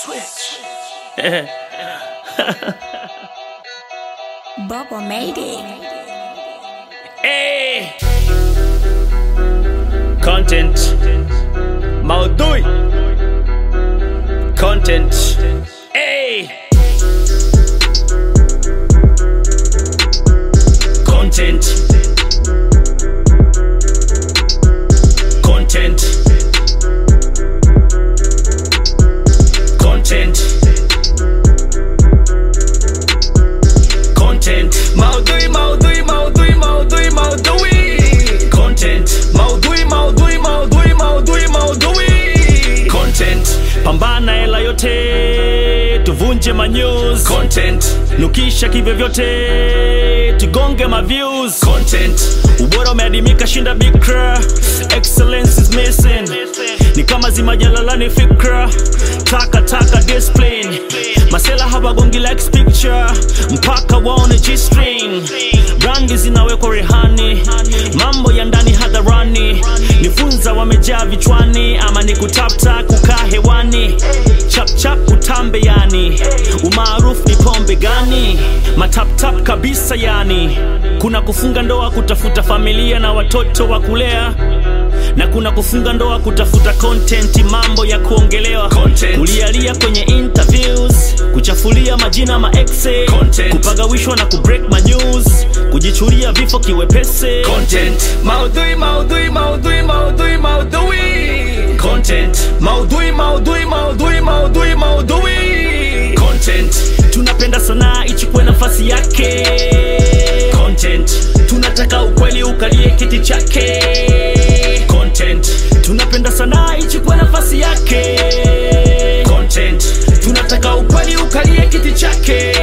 Bubba made it. Hey. Content. Maudhui. Content. Hey. Content. Content. Content. Content. Maudhui, maudhui, maudhui, maudhui, maudhui. Content. Maudhui, maudhui, maudhui, maudhui, maudhui. Content. Pambana hela yote, tuvunje ma news. Content. Nukisha kivyovyote, tugonge ma views. Content. Ubora umeadimika shinda bikra, excellence is missing. Ni kama zimajalalani fikra, taka discipline. Masela hawagongi likes picture, mpaka waone G-string. Brandi zinawekwa rehani, mambo ya ndani hadharani. Nifunza wamejaa vichwani, ama ni kutapta kukaa hewani. Chap utambe yani, umaarufu ni pombe gani? Matap kabisa yani. Kuna kufunga ndoa kutafuta familia na watoto wa kulea, na kuna kufunga ndoa kutafuta content, mambo ya kuongelewa. Kulialia kwenye interviews, kuchafulia majina ma exe, kupagawishwa na kubreak ma news, kujichuria vifo kiwepese. Content. Maudhui, maudhui, maudhui, maudhui, maudhui. Content. Maudhui, maudhui, maudhui, maudhui, maudhui. Content. Tunapenda sanaa ichukue nafasi yake. Content. Tunataka ukweli ukalie kiti chake. Content. Tunapenda sanaa ichukue nafasi yake. Content. Tunataka ukweli ukalie kiti chake.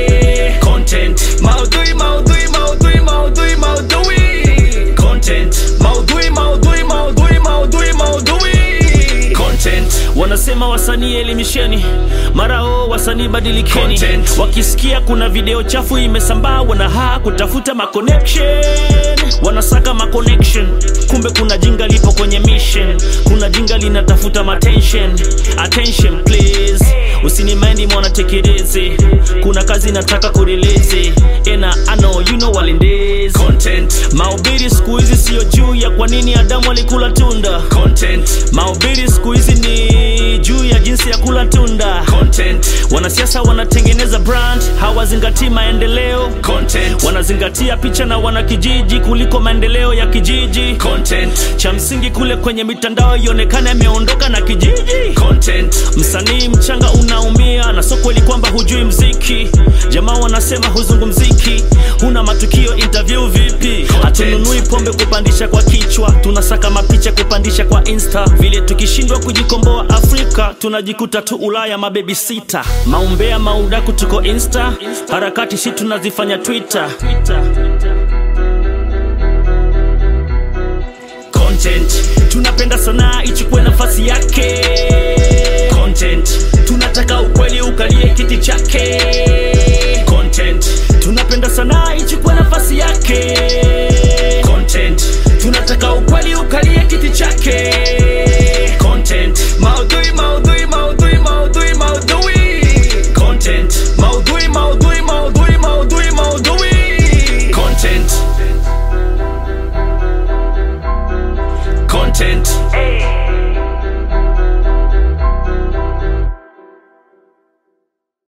Content. Maudhui, maudhui, maudhui, maudhui, maudhui. Content. Maudhui, maudhui, maudhui, maudhui, maudhui. Content. Wanasema wasanii elimisheni, mara wasanii badilikeni. Content. Wakisikia kuna video chafu imesambaa, wanahaa kutafuta ma connection. Wanasaka ma connection, kumbe kuna jinga lipo kwenye mission. Kuna jinga linatafuta ma attention. Attention please, usinimendi mwana tekeleze. Kuna kazi nataka kureleze, ena I know you know walendezi. Content. Mahubiri siku hizi sio juu ya kwa nini Adamu alikula tunda. Content. Mahubiri siku hizi ni juu ya jinsi ya kula tunda. Content. Wanasiasa wanatengeneza brand, hawazingatii maendeleo. Content. Wanazingatia picha na wanakijiji kuliko maendeleo ya kijiji. Content. Cha msingi kule kwenye mitandao ionekane ameondoka na kijiji. Content. Msanii mchanga unaumia, na soko ili kwamba hujui mziki. Jamaa wanasema huzungumziki, huna matukio interview vipi? Hatununui pombe kupandisha kwa kichwa, tunasaka mapicha kupandisha kwa Insta. Vile tukishindwa kujikomboa Afrika, tunajikuta tu Ulaya mababy sita. Maumbea maudaku tuko Insta, harakati si tunazifanya Twitter. Content. Tunapenda sanaa ichukue nafasi yake. Content. Tunataka ukweli ukalie kiti chake. Content. Tunapenda sanaa ichukue nafasi yake. Content. Tunataka ukweli ukalie kiti chake.